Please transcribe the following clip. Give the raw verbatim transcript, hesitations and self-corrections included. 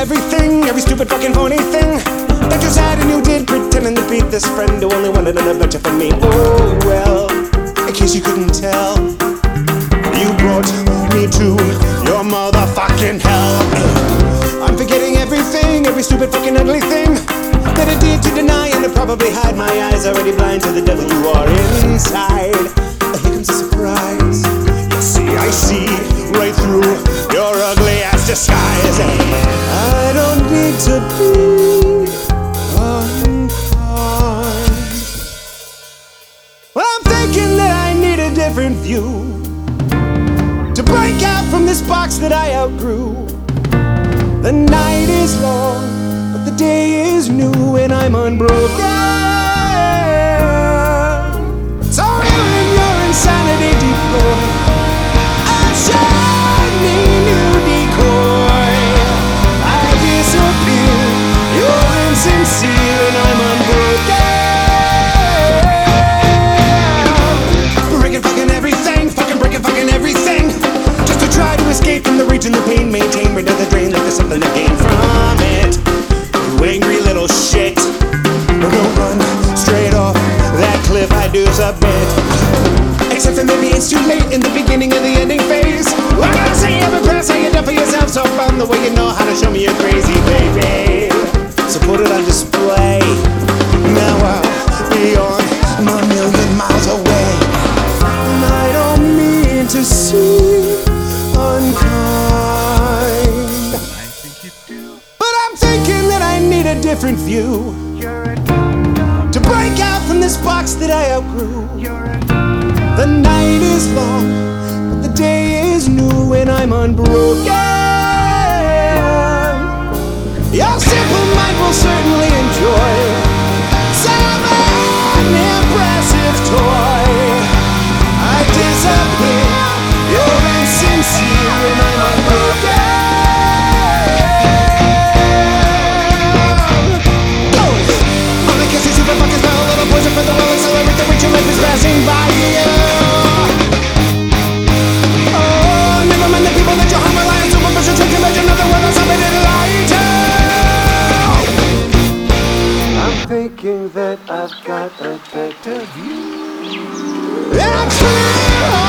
everything, every stupid fucking phony thing that you said and you did, pretending to be this friend who only wanted an adventure from me. Oh well, in case you couldn't tell, you brought me to your motherfucking hell. I'm forgetting everything, every stupid fucking ugly thing that I did to deny and to probably hide. My eyes already blind to the devil you are inside. Here comes a surprise. You see, I see right through your ugly ass disguise. I don't need to be unkind. Well, I'm thinking that I need a different view to break out from this box that I outgrew. The night is long, but the day is new, and I'm unbroken. So you and your insanity deploy a shiny new decoy. I disappear, you're insincere, and I'm unbroken. Breaking fucking everything, fucking breaking fucking everything, just to try to escape from the region, the pain, maintain, rid of the drain, like there's something to gain from it. You angry little shit, don't run straight off that cliff, I do submit. Except for maybe it's too late in the beginning of the ending phase. I gotta say you have a press, how you done for yourself so fun, the way you know how to show me you're crazy, baby. So put it on display. Now I'll be on a million miles away, and I don't mean to seem unkind, I think you do. but I'm thinking that I need a different view You're a dum-dum. to break out from this box that I outgrew. You're a dum-dum. The night is long, but the day is new, and I'm unbroken. Your simple mind will certainly enjoy some impressive toy. I disappear, you're insincere, and I'm unbroken. All the kisses, super fucking smell a little poison for the will, accelerate the reach, your life is passing by you. Oh, never mind the people that you harm, rely on superficial trick, imagine another world on something to lie to. I'm thinking that I've got a better view. And I'm clear.